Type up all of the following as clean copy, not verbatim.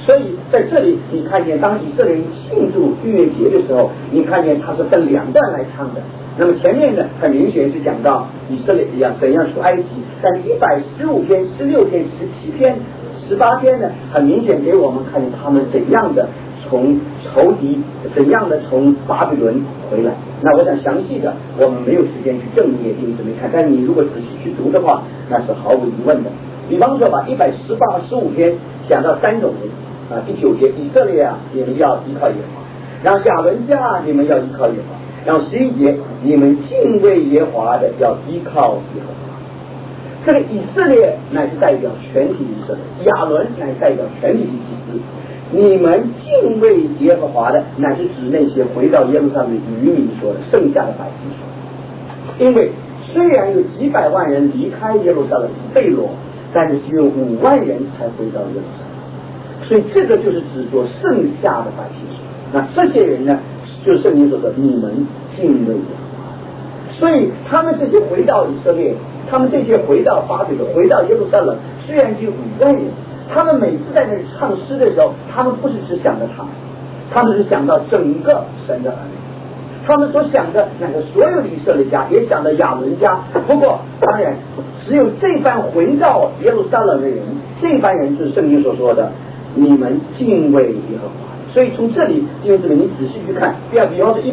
所以在这里你看见，当以色列人庆祝逾越节的时候，你看见他是分两段来唱的。那么前面呢，很明显是讲到以色列要怎样出埃及，但115篇、16篇、17篇、18篇呢，很明显给我们看见他们怎样的从仇敌，怎样的从巴比伦回来。那我想详细的我们没有时间去正列定准备看，但你如果仔细去读的话，那是毫无疑问的。比方说把118、15篇讲到3种人第9节，以色列啊，你们要依靠耶和华；然后亚伦家，你们要依靠耶和华；然后11节，你们敬畏耶和华的要依靠耶和华。这个以色列乃是代表全体以色列，亚伦乃是代表全体的祭司。你们敬畏耶和华的，乃是指那些回到耶路撒冷的渔民说的，剩下的百姓说。因为虽然有几百万人离开耶路撒冷被掳，但是只有5万人才回到耶路撒冷，所以这个就是指着剩下的百姓说。那这些人呢，就是圣经所说的你们敬畏耶和华。所以他们这些回到以色列，他们这些回到巴比伦，回到耶路撒冷，虽然只有5万人，他们每次在那里唱诗的时候，他们不是只想着他们是想到整个神的儿女，他们所想的那个所有的以色列家，也想到亚伦家。不过当然只有这班回到耶路撒冷的人，这班人就是圣经所说的你们敬畏耶和华。所以从这里弟兄姊妹，你仔细去看，比方说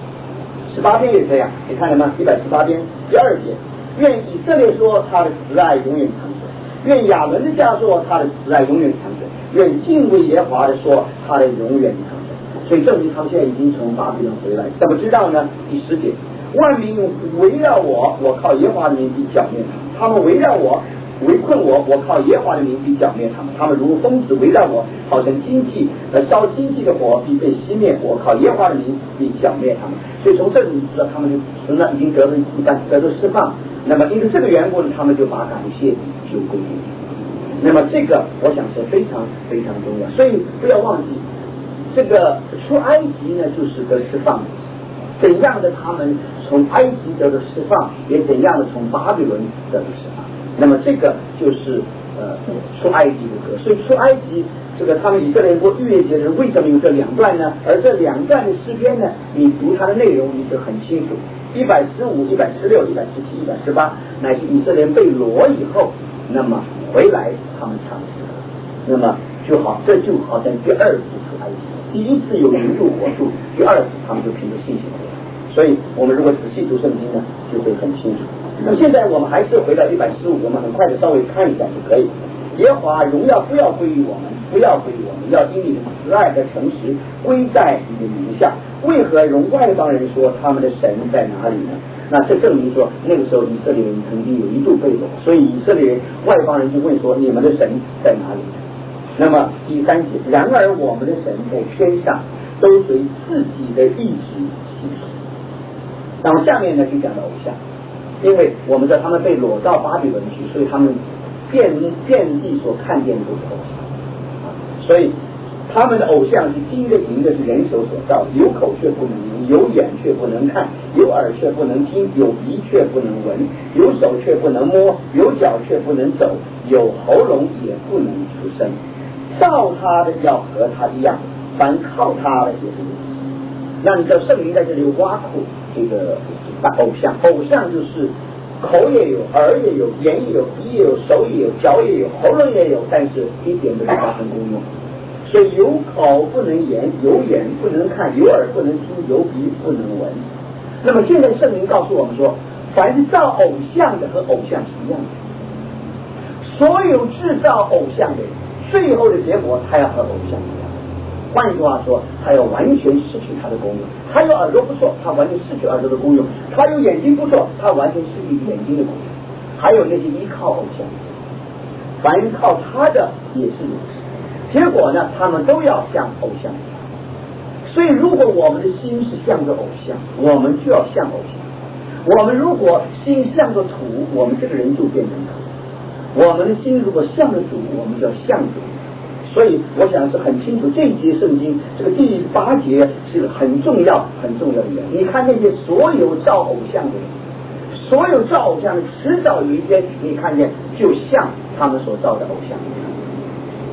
118篇也这样，你看了吗？118篇第2节，愿以色列说他的慈爱永远长存，愿亚伦的家说他的慈爱永远长存，愿敬畏耶和华的说他的永远长存。所以证明他们现在已经从巴比伦回来。怎么知道呢？第10节，万民围绕我，我靠耶和华的名必剿灭他们；他们围绕我，围困我，我靠耶和华的名必剿灭他们。他们如疯子围绕我，好成荆棘，烧荆棘的火必被熄灭，我靠耶和华的名必剿灭他们。所以从这里你知道他们就已经得到释放。那么因为这个缘故呢，他们就把感谢就归给你。那么这个我想是非常非常重要，所以不要忘记，这个出埃及呢就是个释放，怎样的他们从埃及得到释放，也怎样的从巴比伦得到释放。那么这个就是出埃及的歌。所以出埃及这个他们以色列人过逾越节的时候，为什么有这2段呢？而这2段的诗篇呢，你读它的内容你就很清楚。115、116、117、118，乃是以色列人被掳以后，那么回来他们唱诗，那么这就好像第2次出埃及，第1次有云柱火柱，第2次他们就凭着信心回来。所以我们如果仔细读圣经呢，就会很清楚。那么现在我们还是回到115，我们很快的稍微看一下就可以。耶和华荣耀不要归于我们，不要归于我们，要因你的慈爱和诚实归在你的名下。为何容外邦人说他们的神在哪里呢？那这证明说那个时候以色列人曾经有一度被掳，所以以色列人外邦人就问说你们的神在哪里？那么第3节，然而我们的神在天上，都随自己的意志行事。然后下面呢就讲到偶像，因为我们知道他们被掳到巴比伦去，所以他们遍地所看见的都是偶像，所以他们的偶像是金的银的，是人手所造，有口却不能言，有眼却不能看，有耳却不能听，有鼻却不能闻，有手却不能摸，有脚却不能走，有喉咙也不能出声。造他的要和他一样，凡靠他的也是如此。那你知道圣灵在这里挖苦这个偶像，偶像就是口也有，耳也有，眼也有，鼻也有，手也有，脚也有，喉咙也有，但是一点都不发生功用。所以有口不能言，有眼不能看，有耳不能听，有鼻不能闻。那么现在圣灵告诉我们说，凡是造偶像的和偶像是一样的，所有制造偶像的人，最后的结果他要和偶像一样。换句话说，他要完全失去他的功用。他有耳朵不错，他完全失去耳朵的功用；他有眼睛不错，他完全失去眼睛的功用。还有那些依靠偶像，凡靠他的也是如此。结果呢，他们都要像偶像一样。所以如果我们的心是向着偶像，我们就要像偶像。我们如果心向着土，我们这个人就变成土。我们的心如果向着主，我们就要向主。所以我想是很清楚，这一节圣经这个第8节是一个很重要的原因。你看那些所有造偶像的人，所有造偶像的迟早有一天你看见就像他们所造的偶像一样。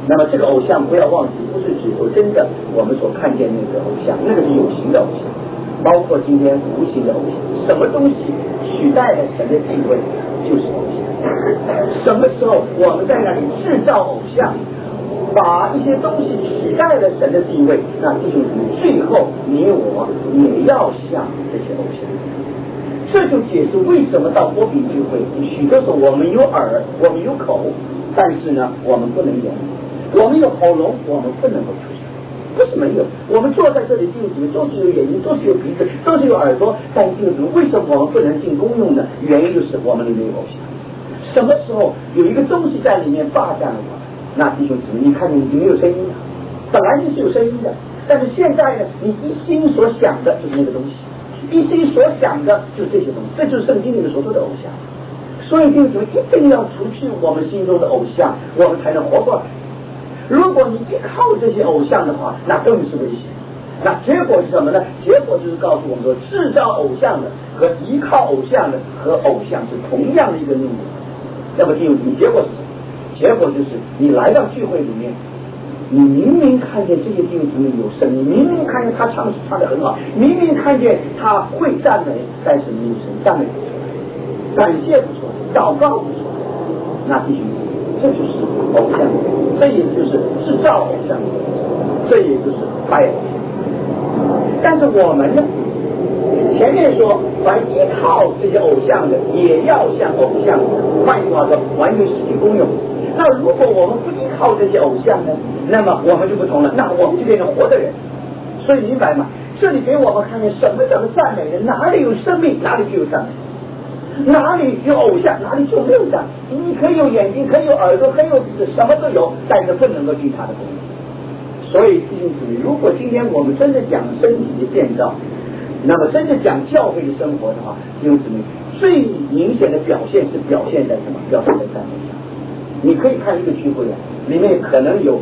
那么这个偶像不要忘记，不是指说真的我们所看见那个偶像，那个是有形的偶像，包括今天无形的偶像。什么东西取代了神的地位，就是偶像。什么时候我们在那里制造偶像，把一些东西取代了神的地位，那弟兄姊妹，最后你我也要像这些偶像。这就解释为什么到波比聚会，许多时候我们有耳，我们有口，但是呢，我们不能言；我们有喉咙，我们不能够出声。不是没有，我们坐在这里，弟兄姊妹，都是有眼睛，都是有鼻子，都是有耳朵，但弟兄姊妹，为什么我们不能进公用呢？原因就是我们里面有偶像。什么时候有一个东西在里面霸占了我们，那弟兄姊妹，你看你没有声音了，本来就是有声音的，但是现在呢，你一心所想的就是那个东西。一心所想的就是这些东西，这就是圣经里面所说的偶像。所以弟兄姊妹，一定要除去我们心中的偶像，我们才能活过来。如果你依靠这些偶像的话，那更是危险。那结果是什么呢？结果就是告诉我们说，制造偶像的和依靠偶像的和偶像是同样的一个命运。那么弟兄姊妹，结果是什么？结果就是你来到聚会里面，你明明看见这些弟兄姊妹有声音，明明看见他唱得很好，明明看见他会赞美，但是没有神赞美不出来，感谢不出来，祷告不出来，那弟兄姊妹，这就是偶像，这也就是制造偶像，这也就是拜偶像。但是我们呢，前面说凡依靠这些偶像的，也要像偶像，换句话说，完全失去功用。那如果我们不依靠这些偶像呢，那么我们就不同了，那我们就变成活的人。所以明白吗？这里给我们看见什么叫做赞美呢？哪里有生命，哪里就有赞美；哪里有偶像，哪里就没有赞美。你可以有眼睛，可以有耳朵，可以有鼻子，什么都有，但是不能够尽它的功能。所以弟兄姊妹，如果今天我们真的讲身体的建造，那么真的讲教会的生活的话，弟兄姊妹，最明显的表现是表现在什么？表现在赞美上。你可以看一个聚会啊，里面可能有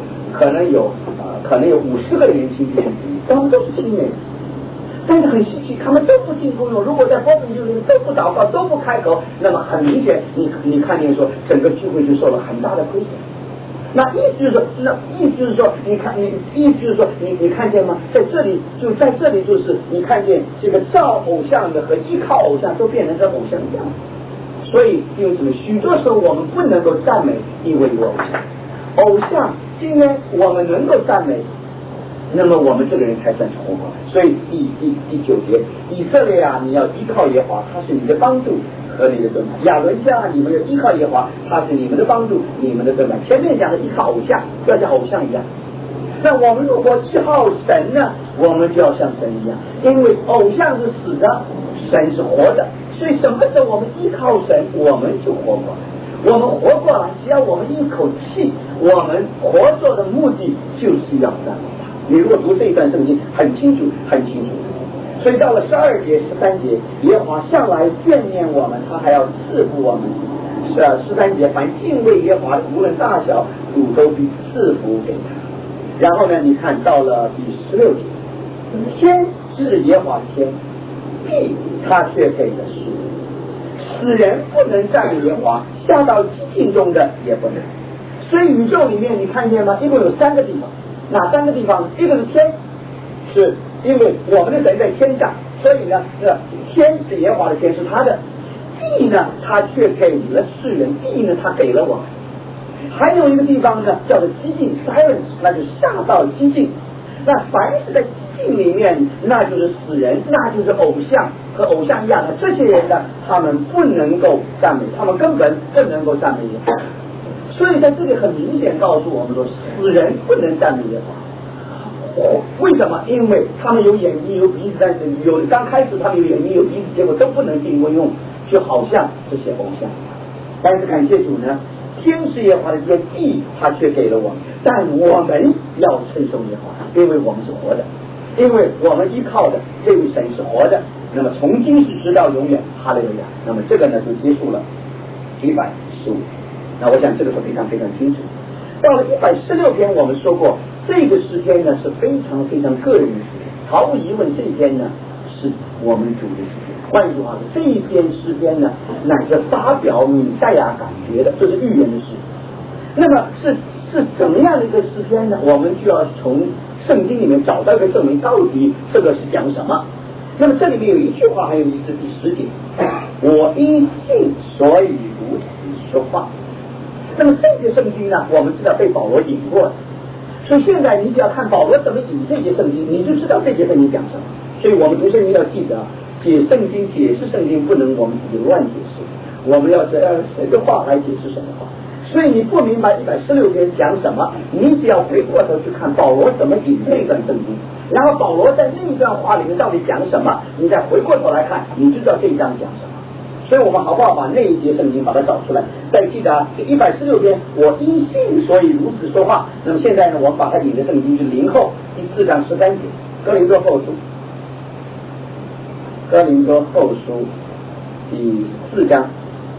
50个年轻弟兄姊妹，他们都是青年人，但是很稀奇，他们都不进功用。如果在波比聚会都不祷告，都不开口，那么很明显，你看见说整个聚会就受了很大的亏损。那意思就是说，你看见吗？在这里就是你看见这个造偶像的和依靠偶像都变成这偶像一样。所以弟兄姊妹，许多时候我们不能够赞美，因为有偶像。偶像今天我们能够赞美，那么我们这个人才算是活过来。所以第9节，以色列啊，你要依靠耶和华，他是你的帮助和你的盾牌。亚伦家，你们要依靠耶和华，他是你们的帮助，你们的盾牌。前面讲的依靠偶像，要像偶像一样。那我们如果依靠神呢，我们就要像神一样，因为偶像是死的，神是活的。所以什么时候我们依靠神，我们就活过来。我们活过来，只要我们一口气，我们活着的目的就是要赞美他。你如果读这一段圣经，很清楚。所以到了12节、13节，耶和华向来眷念我们，他还要赐福我们。13节，凡敬畏耶和华的，无论大小，主都必赐福给他。然后呢，你看到了第16节，天是耶和华的天，地他却给了世人。死人不能赞美耶和华，下到寂静中的也不能。所以宇宙里面你看见吗？一共有3个地方。哪3个地方？一个是天，是因为我们的神在天上，所以呢，天是耶和华的天，是他的。地呢，他却给了世人，地呢，他给了我们。还有一个地方呢，叫做寂静 silence， 那就下到寂静。那凡是在寂静里面，那就是死人，那就是偶像，和偶像一样的。这些人呢，他们不能够赞美，他们根本不能够赞美耶和华。所以在这里很明显告诉我们说，死人不能赞美耶和华。为什么？因为他们有眼睛有鼻子，但是刚开始他们有眼睛有鼻子，结果都不能进功用，就好像这些偶像。但是感谢主呢，天是耶和华的天，地他却给了我们，但我们要称颂耶和华，因为我们是活的，因为我们依靠的这位神是活的。那么从今时直到永远，哈利路亚。那么这个呢就结束了115。那我想这个是非常非常清楚。到了116篇，我们说过这个诗篇呢是非常非常个人的诗篇，毫无疑问这一篇呢是我们主的诗篇。换句话说，这一篇诗篇呢乃是发表弥赛亚感觉的，这是预言的诗。那么是是怎么样的一个诗篇呢？我们就要从圣经里面找到一个证明，到底这个是讲什么。那么这里面有一句话很有意思，第10节，我因信所以如此说话。那么这些圣经呢，我们知道被保罗引过的，所以现在你只要看保罗怎么引这些圣经，你就知道这些圣经讲什么。所以我们读圣经要记得，解圣经、解释圣经不能我们自己乱解释，我们要知道谁的话来解释什么话。所以你不明白116篇讲什么，你只要回过头去看保罗怎么引这段圣经，然后保罗在那一段话里面到底讲什么，你再回过头来看，你就知道这一章讲什么。所以我们好不好把那一节圣经把它找出来？再记得116篇，我因信所以如此说话。那么现在呢，我们把它引的圣经是0后第4章13节，哥林多后书第4章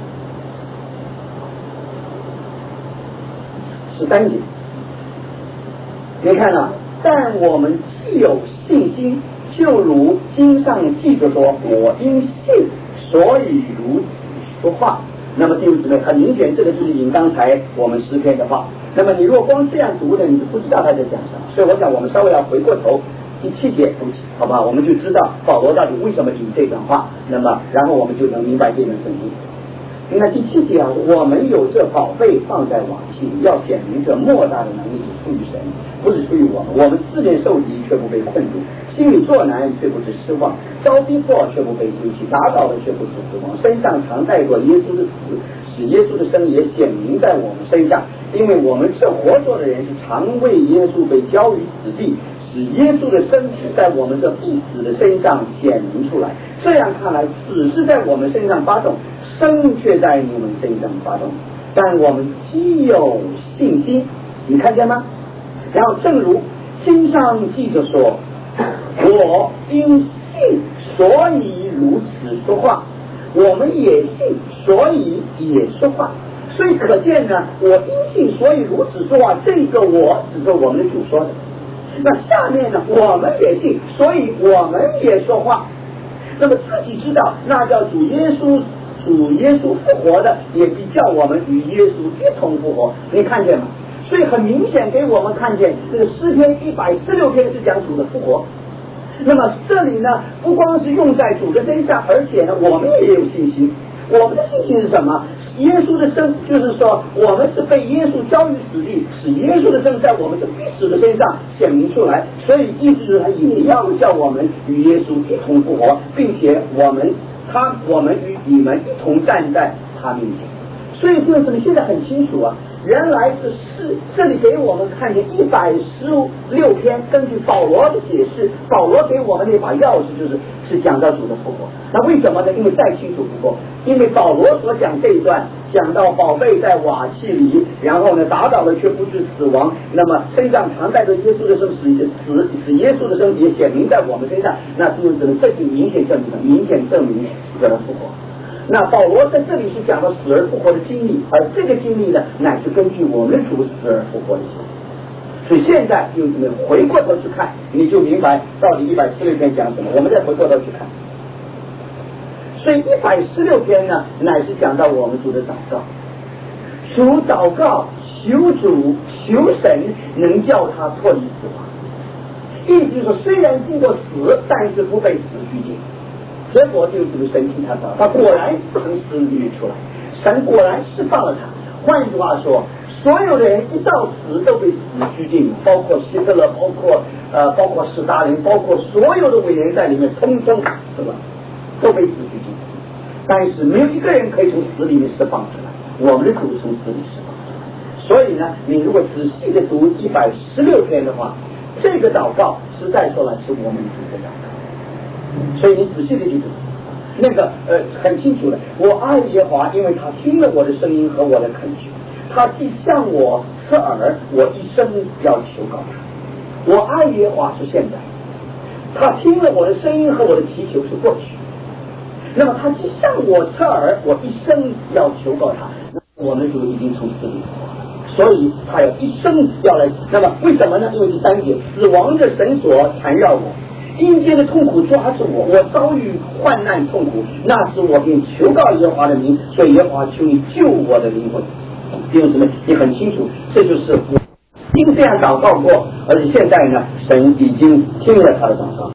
13节，你看啊，但我们既有信心，就如经上记着说，我因信所以如此说话。那么弟兄姊妹，很明显这个就是引刚才我们诗篇的话。那么你如果光这样读的，你就不知道他在讲什么。所以我想我们稍微要回过头第7节读起，好吧？我们就知道保罗到底为什么引这段话，那么然后我们就能明白这段圣经。你看第7节啊，我们有这宝贝放在瓦器里，要显明这莫大的能力是出于神，不是出于我们。我们四面受敌，却不被困住；心里作难，却不致失望；遭逼迫，却不被丢弃；打倒了，却不致死亡。身上常带着耶稣的死，使耶稣的生也显明在我们身上。因为我们这活着的人是常为耶稣被交于死地，使耶稣的生在我们这必死的身上显明出来。这样看来，死是在我们身上发动，生却在你们身上发动。但我们既有信心，你看见吗？然后正如经上记着说，我因信所以如此说话，我们也信所以也说话。所以可见呢，我因信所以如此说话，这个我指着我们的主说的。那下面呢，我们也信，所以我们也说话。那么自己知道，那叫主耶稣复活的，也必叫我们与耶稣一同复活。你看见吗？所以很明显给我们看见，这个诗篇116篇是讲主的复活。那么这里呢，不光是用在主的身上，而且呢，我们也有信心。我们的信心是什么？耶稣的生，就是说我们是被耶稣交于死地，使耶稣的生在我们这必死的身上显明出来。所以意思是他也要叫我们与耶稣一同复活，并且我们与你们一同站在他面前。所以弟兄姊妹，现在很清楚啊，原来这里给我们看见116篇，根据保罗的解释，保罗给我们那把钥匙是讲到主的复活。那为什么呢？因为再清楚不过，因为保罗所讲这一段讲到宝贝在瓦器里，然后呢打倒了却不致死亡，那么身上常带着耶稣的生，使耶稣的生也显明在我们身上。那弟兄姊妹，这就明显证明死者的复活。那保罗在这里是讲到死而复活的经历，而这个经历呢，乃是根据我们主死而复活的经历。所以现在弟兄姊妹回过头去看，你就明白到底116篇讲什么。我们再回过头去看，所以116篇呢，乃是讲到我们主的祷告，主祷告求主求神能叫他脱离死亡。意思就是说，虽然经过死，但是不被死拘禁。结果就是神听他祷，他果然从死里出来，神果然释放了他。换句话说，所有的人一到死都被死拘禁，包括希特勒，包括斯大林，包括所有的伟人在里面，通通死了，都被死拘禁。但是没有一个人可以从死里面释放出来，我们的主从死里释放出来。所以呢，你如果仔细的读116篇的话，这个祷告实在说来是我们主的祷告。所以你仔细的去读，那个很清楚的，我爱耶和华，因为他听了我的声音和我的恳求，他既向我侧耳，我一生要求告他。我爱耶和华是现在，他听了我的声音和我的祈求是过去。那么他既向我侧耳，我一生要求告他。我们主已经从死里复活了，所以他要一生要来。那么为什么呢？因为第3节，死亡的绳索缠绕我，阴间的痛苦抓住我，我遭遇患难痛苦，那时我便求告耶和华的名，所以耶和华求你救我的灵魂。弟兄姊妹，你很清楚，这就是我经这样祷告过，而且现在呢，神已经听了他的祷告。